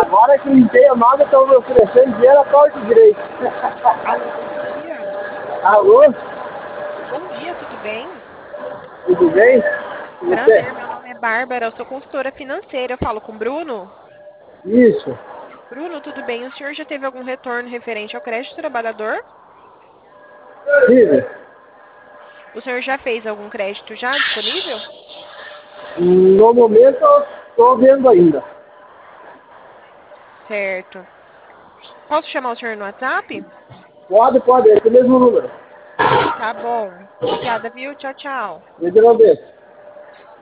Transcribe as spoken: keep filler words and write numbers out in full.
Agora que limpei a máquina, estão me oferecendo dinheiro à torta direito. Alô, bom dia. Alô? Bom dia, tudo bem? Tudo bem? E você? Prazer, meu nome é Bárbara, eu sou consultora financeira. Eu falo com o Bruno. Isso. Bruno, tudo bem? O senhor já teve algum retorno referente ao crédito trabalhador? Tive. O senhor já fez algum crédito já disponível? No momento, estou vendo ainda. Certo. Posso chamar o senhor no WhatsApp? Pode, pode, é esse mesmo número. Tá bom. Obrigada, viu? Tchau, tchau. Eu te agradeço.